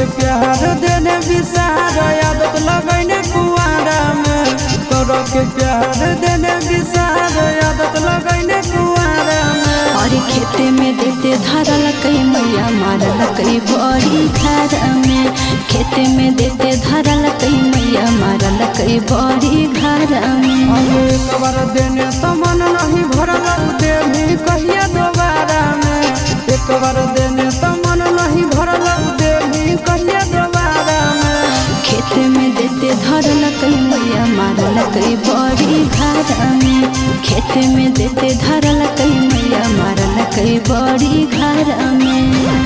प्यार देने विसार आदत लगैने कुआरा में तोरा के प्यार देने विसार आदत लगैने कुआरा में। और खेते में देते धरल कई मैया मारल कई बड़ी घर में। खेते में देते धरल कई मैया मारल कई बड़ी घर में। एक बार देने तो मन नहीं भरल देवी कहिया दोबारा में। एक बार देने तो मन नहीं भरल देवी कहिया दोबारा में। खेते में देते धरल कई मैया मारल कई बड़ी घर में। खेते में देते धरल कई मैया मारल कई बड़ी घर में।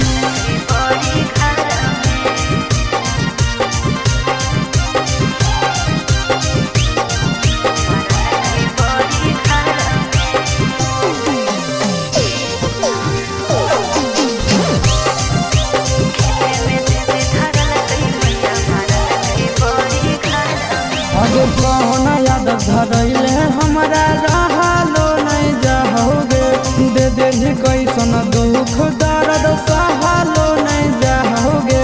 अगे कौन याद धरैले हमारा रहलो नहीं जाओगे। दे देली कैसन दुख दर्द सहलो नहीं जाओगे।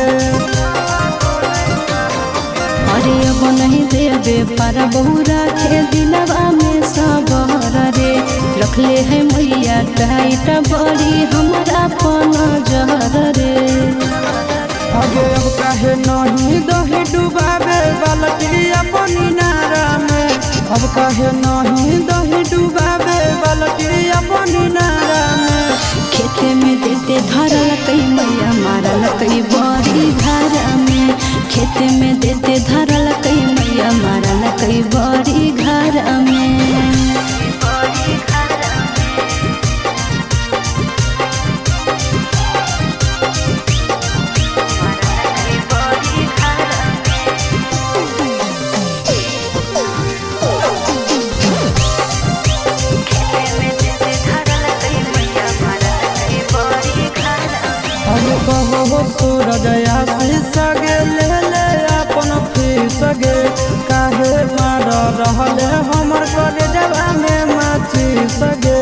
अरे अब नहीं देवे पर बहुरा के दिलवा में सबर रे। रखले है मैया टाइट बड़ी हमारा पन जहर रे। अगे अब काहे नहीं दही डुबावे बालटी अपनी नारा में। अब काहे नहीं दही डुबावे बालटी अपनी नारा में। खेते में देते धरल कई मैया मारल कई बड़ी घर में। खेते में देते धरल कई मैया मारल कई बड़ी घर में। सूरज आशीष सगे ले ले अपन फीस गे। काहे मार रहले हमर करे जवा में माची सगे।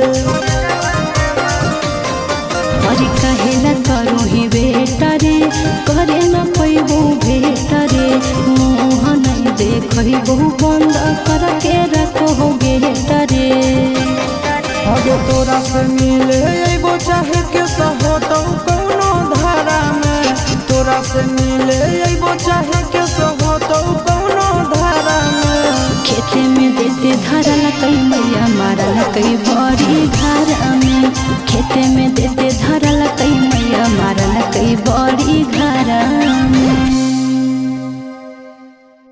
और कहे न करो ही बेटा रे करे न पैबू बेटा रे। मुँह नहीं देखो बंद करके रखो गेटा रे। अगे तोरा से मिले एगो चाहे के सहोतो कोनो धारा में। तोरा से मिले एगो चाहे के सहोतो कोनो धारा में। खेते में देते धरल कई मैया मारल कई बड़ी घर में।